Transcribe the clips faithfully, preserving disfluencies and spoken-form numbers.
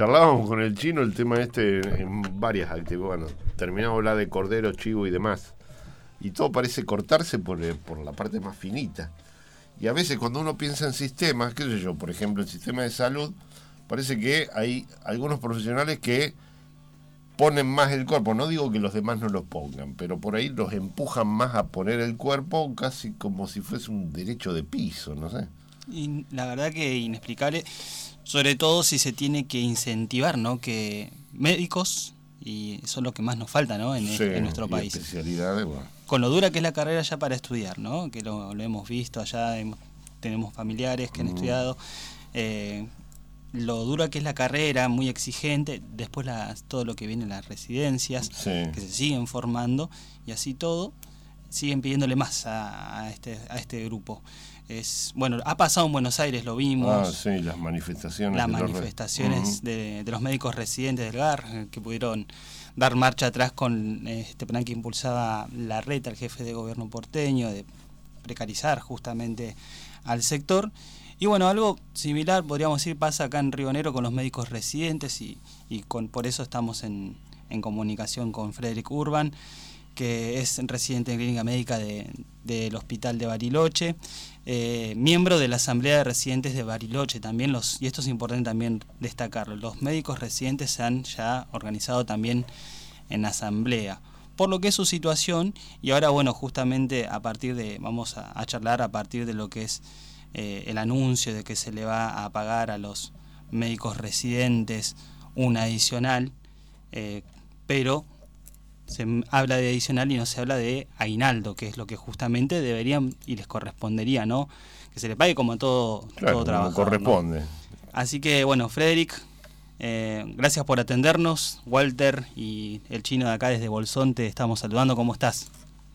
charlábamos con el chino el tema este en varias actividades. Bueno, terminamos de hablar de cordero, chivo y demás. Y todo parece cortarse por, por la parte más finita. Y a veces cuando uno piensa en sistemas, qué sé yo, por ejemplo, en sistema de salud, parece que hay algunos profesionales que ponen más el cuerpo. No digo que los demás no lo pongan, pero por ahí los empujan más a poner el cuerpo casi como si fuese un derecho de piso, no sé. Y la verdad que inexplicable, sobre todo si se tiene que incentivar, ¿no? Que médicos, y eso es lo que más nos falta, ¿no? En, sí, en nuestro país. Especialidades, bueno. Con lo dura que es la carrera ya para estudiar, ¿no? Que lo, lo hemos visto allá, hemos, tenemos familiares que han mm. estudiado. Eh, lo dura que es la carrera, muy exigente, después la, todo lo que viene en las residencias, sí. que se siguen formando, y así todo, siguen pidiéndole más a, a, este, a este grupo. Es, bueno, ha pasado en Buenos Aires, lo vimos. Ah, sí, las manifestaciones. Las de manifestaciones los... uh-huh. de, de los médicos residentes del G A R, que pudieron dar marcha atrás con este plan que impulsaba Larreta, el jefe de gobierno porteño, de precarizar justamente al sector. Y bueno, algo similar, podríamos decir, pasa acá en Río Negro con los médicos residentes, y, y con, por eso estamos en, en comunicación con Frederick Urban, que es residente en clínica médica de, del Hospital de Bariloche, eh, miembro de la Asamblea de Residentes de Bariloche también, los, y esto es importante también destacarlo, los médicos residentes se han ya organizado también en asamblea, por lo que es su situación, y ahora bueno, justamente a partir de, vamos a, a charlar a partir de lo que es eh, el anuncio de que se le va a pagar a los médicos residentes un adicional, eh, pero se habla de adicional y no se habla de aguinaldo, que es lo que justamente deberían y les correspondería, ¿no? Que se le pague como a todo, claro, todo trabajador, corresponde. ¿no? Así que, bueno, Frederick, eh, gracias por atendernos. Walter y el chino de acá desde Bolsón te estamos saludando. ¿Cómo estás?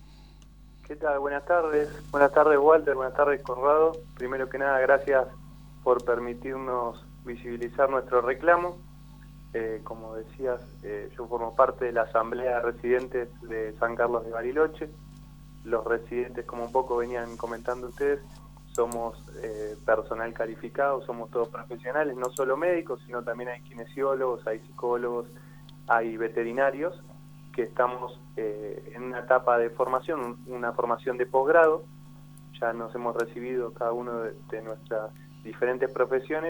¿Qué tal? Buenas tardes. Buenas tardes, Walter. Buenas tardes, Conrado. Primero que nada, gracias por permitirnos visibilizar nuestro reclamo. Eh, como decías, eh, yo formo parte de la Asamblea de Residentes de San Carlos de Bariloche. Los residentes, como un poco venían comentando ustedes, somos eh, personal calificado, somos todos profesionales, no solo médicos, sino también hay kinesiólogos, hay psicólogos, hay veterinarios, que estamos eh, en una etapa de formación, una formación de posgrado. Ya nos hemos recibido cada uno de, de nuestras diferentes profesiones,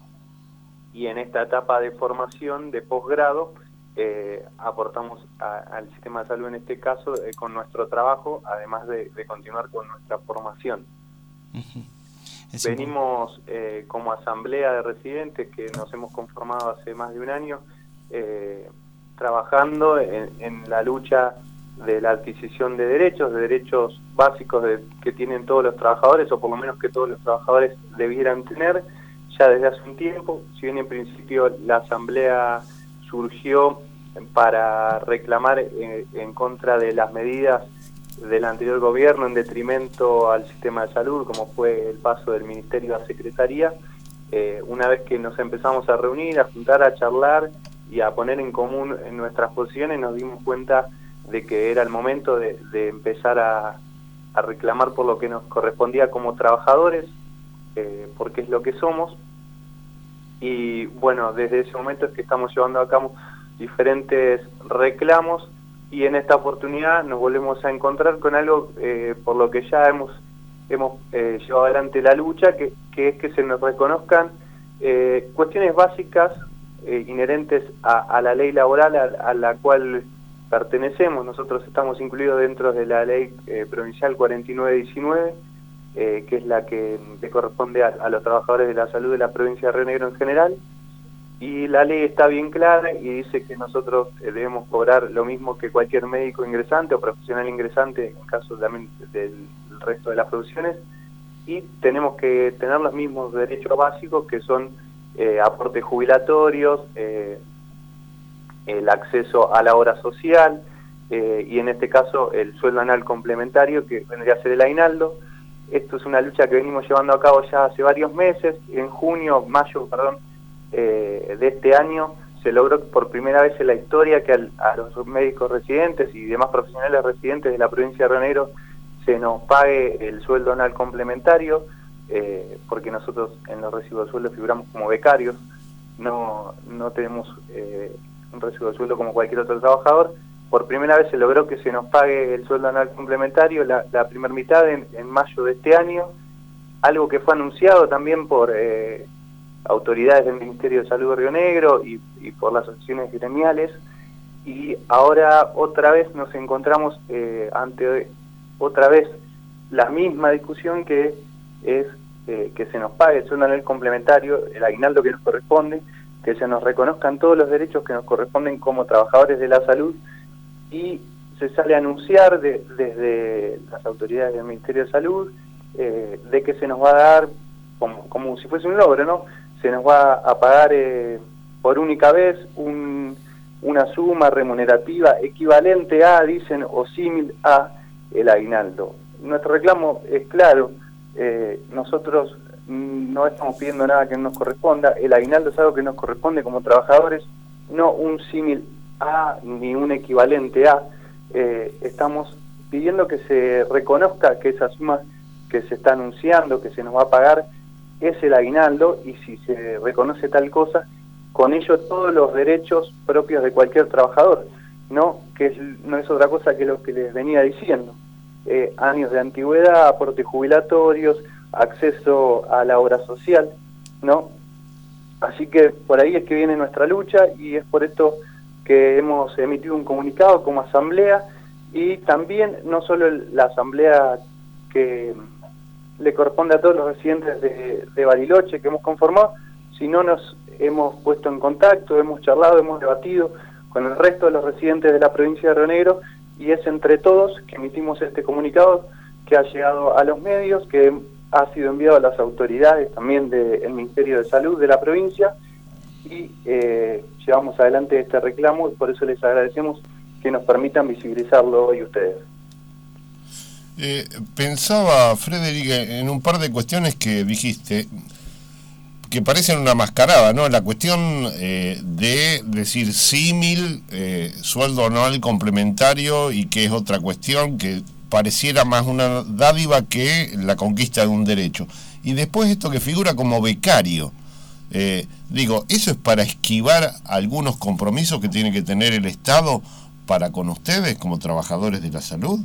y en esta etapa de formación de posgrado eh, aportamos a, al sistema de salud en este caso eh, con nuestro trabajo, además de, de continuar con nuestra formación. Uh-huh. Venimos eh, como asamblea de residentes, que nos hemos conformado hace más de un año, eh, trabajando en, en la lucha de la adquisición de derechos, de derechos básicos de, que tienen todos los trabajadores, o por lo menos que todos los trabajadores debieran tener, ya desde hace un tiempo. Si bien en principio la asamblea surgió para reclamar en, en contra de las medidas del anterior gobierno en detrimento al sistema de salud, como fue el paso del Ministerio a la Secretaría, eh, una vez que nos empezamos a reunir, a juntar, a charlar y a poner en común en nuestras posiciones, nos dimos cuenta de que era el momento de, de empezar a, a reclamar por lo que nos correspondía como trabajadores, eh, porque es lo que somos. Y bueno, desde ese momento es que estamos llevando a cabo diferentes reclamos, y en esta oportunidad nos volvemos a encontrar con algo eh, por lo que ya hemos hemos eh, llevado adelante la lucha, que, que es que se nos reconozcan eh, cuestiones básicas eh, inherentes a, a la ley laboral a, a la cual pertenecemos. Nosotros estamos incluidos dentro de la ley eh, provincial cuarenta y nueve diecinueve, eh, que es la que le corresponde a, a los trabajadores de la salud de la provincia de Río Negro en general. Y la ley está bien clara y dice que nosotros eh, debemos cobrar lo mismo que cualquier médico ingresante o profesional ingresante, en caso también del resto de las profesiones, y tenemos que tener los mismos derechos básicos, que son eh, aportes jubilatorios, eh, el acceso a la obra social, eh, y en este caso el sueldo anual complementario, que vendría a ser el aguinaldo. Esto es una lucha que venimos llevando a cabo ya hace varios meses. En junio, mayo, perdón, Eh, de este año se logró por primera vez en la historia que al, a los médicos residentes y demás profesionales residentes de la provincia de Río Negro se nos pague el sueldo anual complementario, eh, porque nosotros en los recibos de sueldo figuramos como becarios, no, no tenemos eh, un recibo de sueldo como cualquier otro trabajador. Por primera vez se logró que se nos pague el sueldo anual complementario la, la primera mitad en, en mayo de este año, algo que fue anunciado también por eh, autoridades del Ministerio de Salud de Río Negro y, y por las asociaciones gremiales, y ahora otra vez nos encontramos eh, ante otra vez la misma discusión, que es eh, que se nos pague el sueldo anual complementario, el aguinaldo que nos corresponde, que se nos reconozcan todos los derechos que nos corresponden como trabajadores de la salud, y se sale a anunciar de, desde las autoridades del Ministerio de Salud eh, de que se nos va a dar, como, como si fuese un logro, ¿no? Se nos va a pagar eh, por única vez un, una suma remunerativa equivalente a, dicen, o símil a el aguinaldo. Nuestro reclamo es claro, eh, nosotros no estamos pidiendo nada que no nos corresponda, el aguinaldo es algo que nos corresponde como trabajadores, no un símil a ni un equivalente a. Eh, estamos pidiendo que se reconozca que esa suma que se está anunciando, que se nos va a pagar, es el aguinaldo, y si se reconoce tal cosa, con ello todos los derechos propios de cualquier trabajador, no que es, no es otra cosa que lo que les venía diciendo. Eh, años de antigüedad, aportes jubilatorios, acceso a la obra social, ¿no? Así que por ahí es que viene nuestra lucha, y es por esto que hemos emitido un comunicado como asamblea, y también no solo la asamblea que le corresponde a todos los residentes de, de Bariloche que hemos conformado, sino nos hemos puesto en contacto, hemos charlado, hemos debatido con el resto de los residentes de la provincia de Río Negro, y es entre todos que emitimos este comunicado que ha llegado a los medios, que ha sido enviado a las autoridades también del Ministerio de Salud de la provincia, y eh, llevamos adelante este reclamo, y por eso les agradecemos que nos permitan visibilizarlo hoy ustedes. Eh, pensaba, Frederick, en un par de cuestiones que dijiste, que parecen una mascarada, ¿no? La cuestión eh, de decir símil, eh, sueldo anual complementario, y que es otra cuestión que pareciera más una dádiva que la conquista de un derecho. Y después esto que figura como becario. Eh, digo, ¿eso es para esquivar algunos compromisos que tiene que tener el Estado para con ustedes como trabajadores de la salud?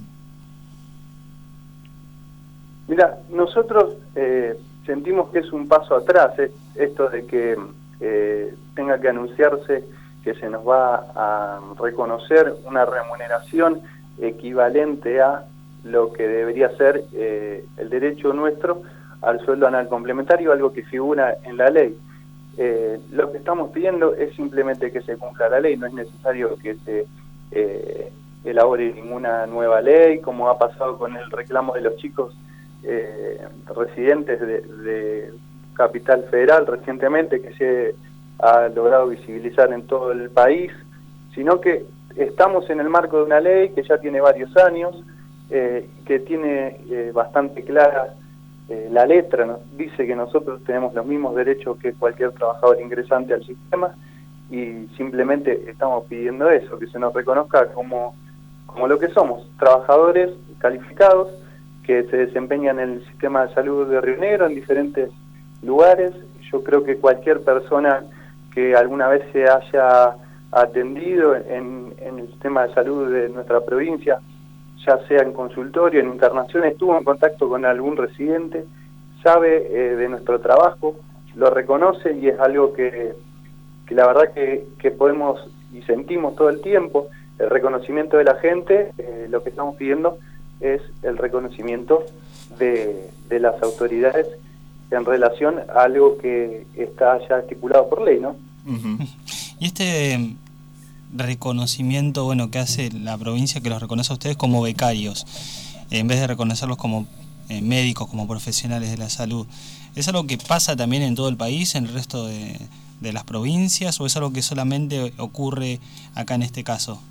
Mira, nosotros eh, sentimos que es un paso atrás eh, esto de que eh, tenga que anunciarse que se nos va a reconocer una remuneración equivalente a lo que debería ser eh, el derecho nuestro al sueldo anual complementario, algo que figura en la ley. Eh, lo que estamos pidiendo es simplemente que se cumpla la ley, no es necesario que se eh, elabore ninguna nueva ley, como ha pasado con el reclamo de los chicos eh, residentes de, de Capital Federal recientemente, que se ha logrado visibilizar en todo el país, sino que estamos en el marco de una ley que ya tiene varios años, eh, que tiene eh, bastante clara Eh, la letra, ¿no? Dice que nosotros tenemos los mismos derechos que cualquier trabajador ingresante al sistema, y simplemente estamos pidiendo eso, que se nos reconozca como, como lo que somos, trabajadores calificados que se desempeñan en el sistema de salud de Río Negro en diferentes lugares. Yo creo que cualquier persona que alguna vez se haya atendido en, en el sistema de salud de nuestra provincia, ya sea en consultorio, en internación, estuvo en contacto con algún residente, sabe eh, de nuestro trabajo, lo reconoce, y es algo que, que la verdad que, que podemos y sentimos todo el tiempo, el reconocimiento de la gente. Eh, lo que estamos pidiendo es el reconocimiento de, de las autoridades en relación a algo que está ya estipulado por ley, ¿no? Uh-huh. Y este reconocimiento, bueno, que hace la provincia, que los reconoce a ustedes como becarios, en vez de reconocerlos como eh, médicos, como profesionales de la salud, ¿es algo que pasa también en todo el país, en el resto de, de las provincias, o es algo que solamente ocurre acá en este caso?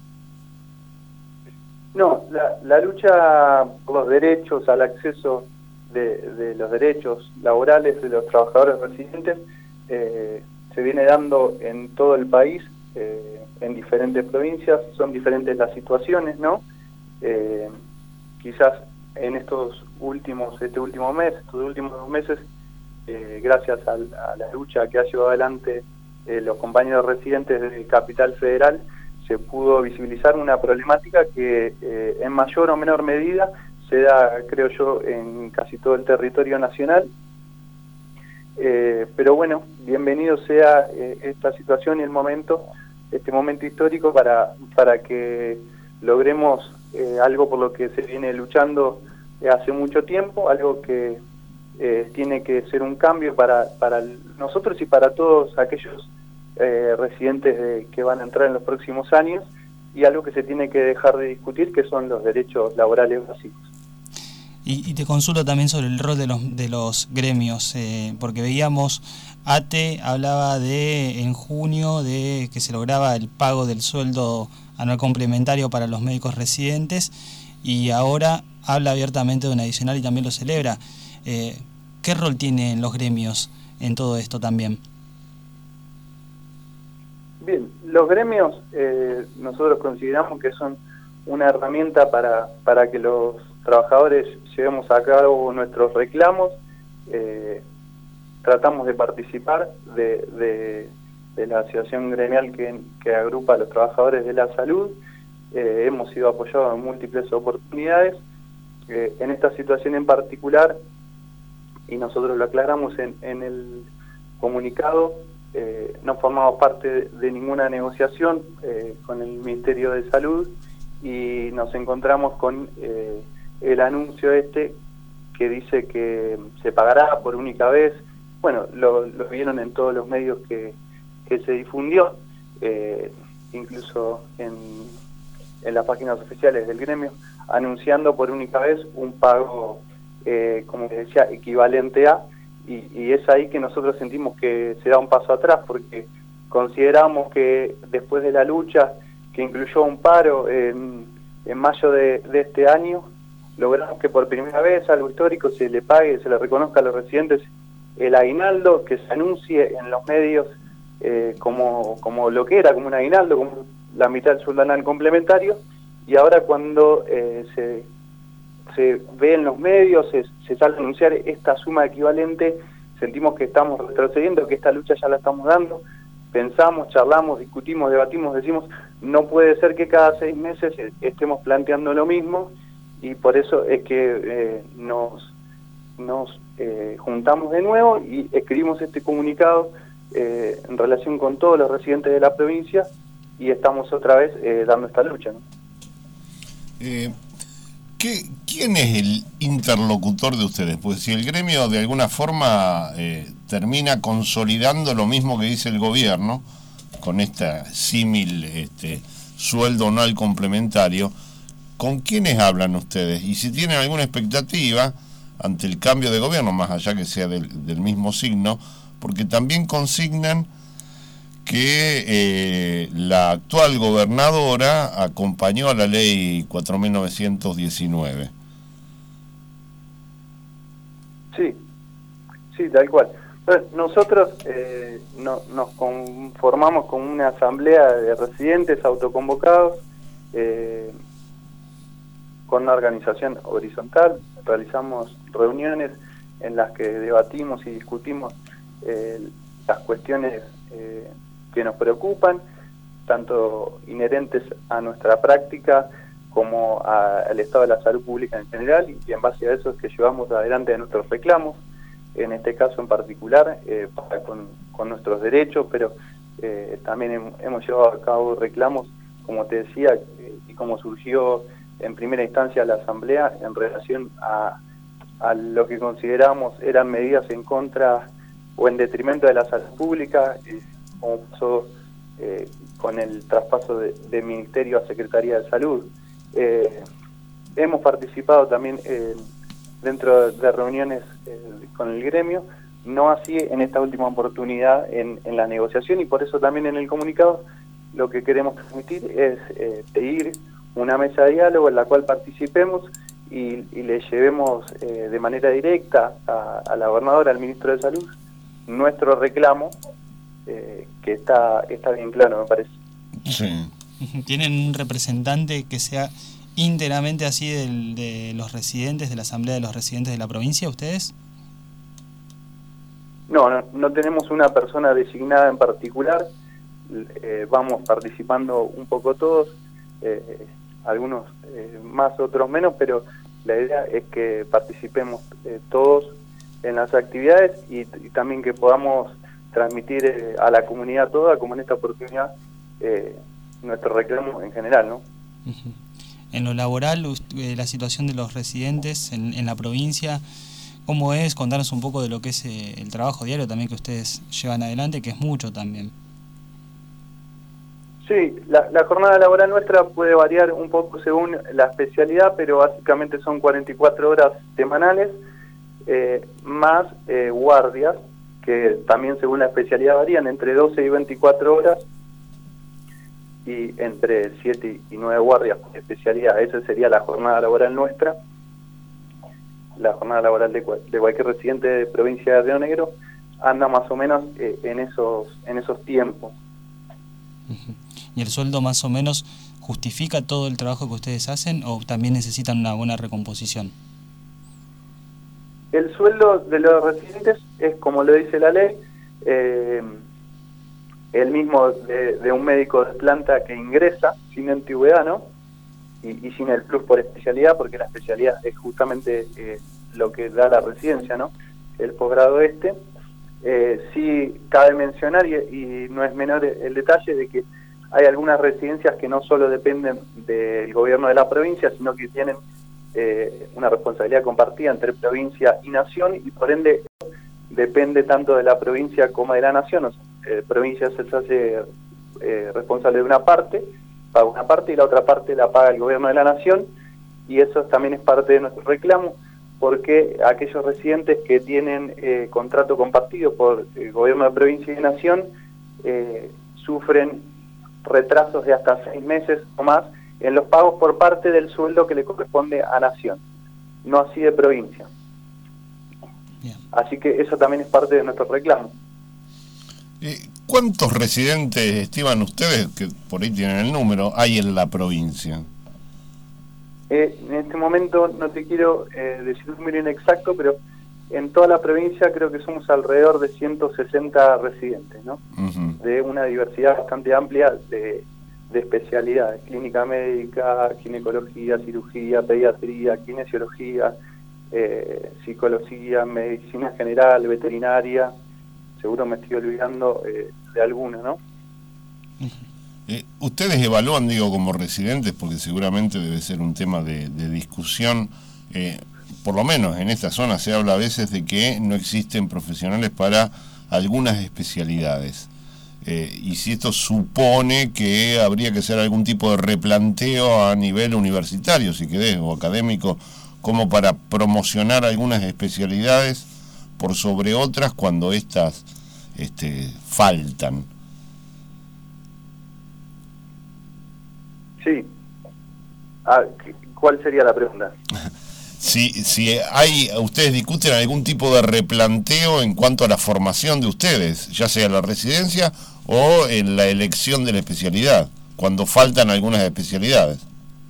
No, la, la lucha por los derechos, al acceso de, de los derechos laborales de los trabajadores residentes eh, se viene dando en todo el país, eh, en diferentes provincias. Son diferentes las situaciones, ¿no? Eh, quizás en estos últimos, este último mes, estos últimos dos meses, eh, gracias al, a la lucha que ha llevado adelante eh, los compañeros residentes de Capital Federal se pudo visibilizar una problemática que eh, en mayor o menor medida se da, creo yo, en casi todo el territorio nacional. Eh, pero bueno, bienvenido sea eh, esta situación y el momento, este momento histórico para, para que logremos eh, algo por lo que se viene luchando hace mucho tiempo, algo que eh, tiene que ser un cambio para, para nosotros y para todos aquellos eh, residentes de, que van a entrar en los próximos años, y algo que se tiene que dejar de discutir, que son los derechos laborales básicos. Y, y te consulto también sobre el rol de los, de los gremios, eh, porque veíamos, ATE hablaba de en junio de que se lograba el pago del sueldo anual complementario para los médicos residentes, y ahora habla abiertamente de un adicional y también lo celebra. Eh, ¿Qué rol tienen los gremios en todo esto también? Bien, los gremios eh, nosotros consideramos que son una herramienta para, para que los trabajadores llevemos a cabo nuestros reclamos. Eh, tratamos de participar de, de, de la asociación gremial que, que agrupa a los trabajadores de la salud. Eh, hemos sido apoyados en múltiples oportunidades. Eh, en esta situación en particular, y nosotros lo aclaramos en, en el comunicado, eh, no formamos parte de, de ninguna negociación eh, con el Ministerio de Salud, y nos encontramos con eh, el anuncio este que dice que se pagará por única vez. Bueno, lo, lo vieron en todos los medios que, que se difundió, eh, incluso en, en las páginas oficiales del gremio, anunciando por única vez un pago, eh, como les decía, equivalente a, y, y es ahí que nosotros sentimos que se da un paso atrás, porque consideramos que después de la lucha que incluyó un paro en, en mayo de, de este año, logramos que por primera vez, algo histórico, se le pague, se le reconozca a los residentes el aguinaldo, que se anuncie en los medios eh, como, como lo que era, como un aguinaldo, como la mitad del sueldo anual complementario. Y ahora cuando eh, se, se ve en los medios, se, se sale a anunciar esta suma equivalente, sentimos que estamos retrocediendo, que esta lucha ya la estamos dando. Pensamos, charlamos, discutimos, debatimos, decimos, no puede ser que cada seis meses estemos planteando lo mismo, y por eso es que eh, nos, nos eh, juntamos de nuevo y escribimos este comunicado eh, en relación con todos los residentes de la provincia, y estamos otra vez eh, dando esta lucha, ¿no? Eh, ¿qué, ¿Quién es el interlocutor de ustedes? Pues si el gremio de alguna forma eh, termina consolidando lo mismo que dice el gobierno, con esta símil este, sueldo anual complementario, ¿con quiénes hablan ustedes? Y si tienen alguna expectativa ante el cambio de gobierno, más allá que sea del, del mismo signo, porque también consignan que eh, la actual gobernadora acompañó a la ley cuatro mil novecientos diecinueve. Sí, sí, tal cual. Nosotros eh, no, nos conformamos con una asamblea de residentes autoconvocados, eh, con una organización horizontal. Realizamos reuniones en las que debatimos y discutimos eh, las cuestiones eh, que nos preocupan, tanto inherentes a nuestra práctica como a, al estado de la salud pública en general, y en base a eso es que llevamos adelante nuestros reclamos, en este caso en particular, eh, para con, con nuestros derechos, pero eh, también hem, hemos llevado a cabo reclamos, como te decía, eh, y como surgió en primera instancia la Asamblea, en relación a, a lo que consideramos eran medidas en contra o en detrimento de la salud pública, eh, como pasó eh, con el traspaso de, de Ministerio a Secretaría de Salud. Eh, hemos participado también eh, dentro de reuniones eh, con el gremio, no así en esta última oportunidad en, en la negociación, y por eso también en el comunicado lo que queremos transmitir es eh, pedir una mesa de diálogo en la cual participemos y, y le llevemos eh, de manera directa a, a la gobernadora, al ministro de Salud, nuestro reclamo, eh, que está, está bien claro, me parece. Sí. ¿Tienen un representante que sea íntegramente así del, de los residentes, de la Asamblea de los Residentes de la provincia, ustedes? No, no, no tenemos una persona designada en particular, eh, vamos participando un poco todos, eh, algunos eh, más, otros menos, pero la idea es que participemos eh, todos en las actividades y, y también que podamos transmitir eh, a la comunidad toda, como en esta oportunidad, eh, nuestro reclamo en general, ¿no? Uh-huh. En lo laboral, eh, la situación de los residentes en, en la provincia, ¿cómo es? Contarnos un poco de lo que es eh, el trabajo diario también que ustedes llevan adelante, que es mucho también. Sí, la, la jornada laboral nuestra puede variar un poco según la especialidad, pero básicamente son cuarenta y cuatro horas semanales, eh, más eh, guardias, que también según la especialidad varían entre doce y veinticuatro horas, y entre siete y nueve guardias por especialidad. Esa sería la jornada laboral nuestra. La jornada laboral de, de cualquier residente de provincia de Río Negro anda más o menos eh, en esos en esos tiempos. Uh-huh. ¿Y el sueldo más o menos justifica todo el trabajo que ustedes hacen o también necesitan una buena recomposición? El sueldo de los residentes es, como lo dice la ley, eh, el mismo de, de un médico de planta que ingresa sin antigüedad, ¿no? Y, y sin el plus por especialidad, porque la especialidad es justamente eh, lo que da la residencia, ¿no? El posgrado este. Eh, sí cabe mencionar, y, y no es menor el detalle, de que hay algunas residencias que no solo dependen del gobierno de la provincia, sino que tienen eh, una responsabilidad compartida entre provincia y nación, y por ende depende tanto de la provincia como de la nación. O sea, eh, provincia se hace eh, responsable de una parte, paga una parte, y la otra parte la paga el gobierno de la nación, y eso también es parte de nuestro reclamo, porque aquellos residentes que tienen eh, contrato compartido por el gobierno de provincia y de nación eh, sufren retrasos de hasta seis meses o más en los pagos por parte del sueldo que le corresponde a nación, no así de provincia. Bien. Así que eso también es parte de nuestro reclamo. ¿Cuántos residentes estiman ustedes, que por ahí tienen el número, hay en la provincia? Eh, en este momento no te quiero eh, decir un número inexacto, pero en toda la provincia creo que somos alrededor de ciento sesenta residentes, ¿no? Uh-huh. De una diversidad bastante amplia de, de especialidades: clínica médica, ginecología, cirugía, pediatría, kinesiología, eh, psicología, medicina general, veterinaria. Seguro me estoy olvidando eh, de alguna, ¿no? Uh-huh. Eh, ustedes evalúan, digo, como residentes, porque seguramente debe ser un tema de, de discusión, eh, por lo menos en esta zona se habla a veces de que no existen profesionales para algunas especialidades, eh, y si esto supone que habría que hacer algún tipo de replanteo a nivel universitario, si querés, o académico, como para promocionar algunas especialidades por sobre otras cuando estas este, faltan. Sí. Ah, ¿cuál sería la pregunta? Si, si hay, ustedes discuten algún tipo de replanteo en cuanto a la formación de ustedes, ya sea en la residencia o en la elección de la especialidad, cuando faltan algunas especialidades.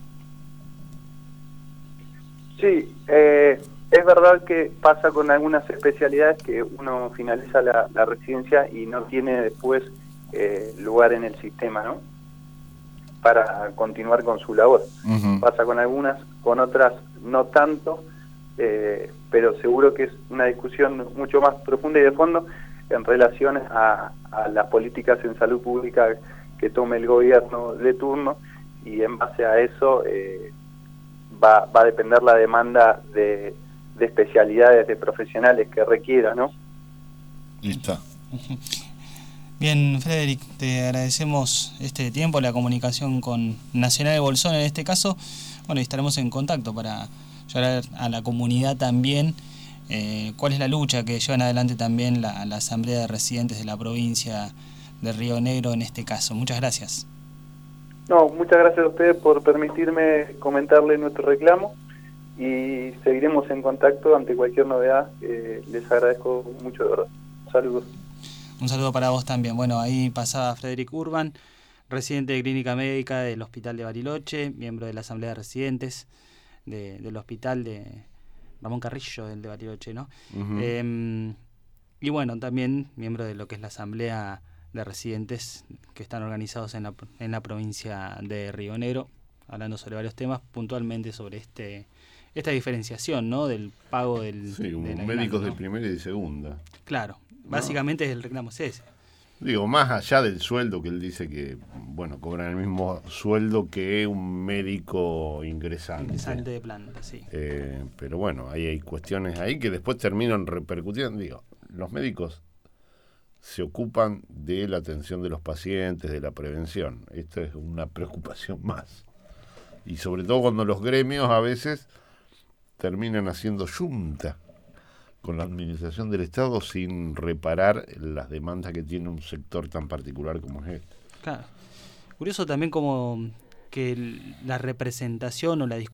Sí, eh, es verdad que pasa con algunas especialidades que uno finaliza la, la residencia y no tiene después eh, lugar en el sistema, ¿no?, para continuar con su labor. Uh-huh. Pasa con algunas, con otras no tanto, eh, pero seguro que es una discusión mucho más profunda y de fondo en relación a, a las políticas en salud pública que tome el gobierno de turno, y en base a eso eh, va, va a depender la demanda de, de especialidades, de profesionales que requiera, ¿no? Listo. Uh-huh. Bien, Frederic, te agradecemos este tiempo, la comunicación con Nacional de Bolsón en este caso. Bueno, y estaremos en contacto para llevar a la comunidad también eh, cuál es la lucha que llevan adelante también la, la Asamblea de Residentes de la provincia de Río Negro en este caso. Muchas gracias. No, muchas gracias a ustedes por permitirme comentarle nuestro reclamo, y seguiremos en contacto ante cualquier novedad. Eh, les agradezco mucho, de verdad. Saludos. Un saludo para vos también. Bueno, ahí pasaba Frederic Urban, residente de Clínica Médica del Hospital de Bariloche, miembro de la Asamblea de Residentes de, del Hospital de Ramón Carrillo, del de Bariloche, ¿no? Uh-huh. Eh, Y bueno, también miembro de lo que es la Asamblea de Residentes que están organizados en la, en la provincia de Río Negro, hablando sobre varios temas, puntualmente sobre este esta diferenciación, ¿no?, del pago del... Sí, del médicos aguinaldo, ¿no? de primera y de segunda. Claro, básicamente no. El reclamo es ese. Digo, más allá del sueldo, que él dice que, bueno, cobran el mismo sueldo que un médico ingresante. Ingresante de planta, sí. Eh, pero bueno, ahí hay cuestiones ahí que después terminan repercutiendo. Digo, los médicos se ocupan de la atención de los pacientes, de la prevención. Esto es una preocupación más. Y sobre todo cuando los gremios a veces terminan haciendo yunta con la administración del Estado sin reparar las demandas que tiene un sector tan particular como es este. Claro. Curioso también como que el, la representación o la discusión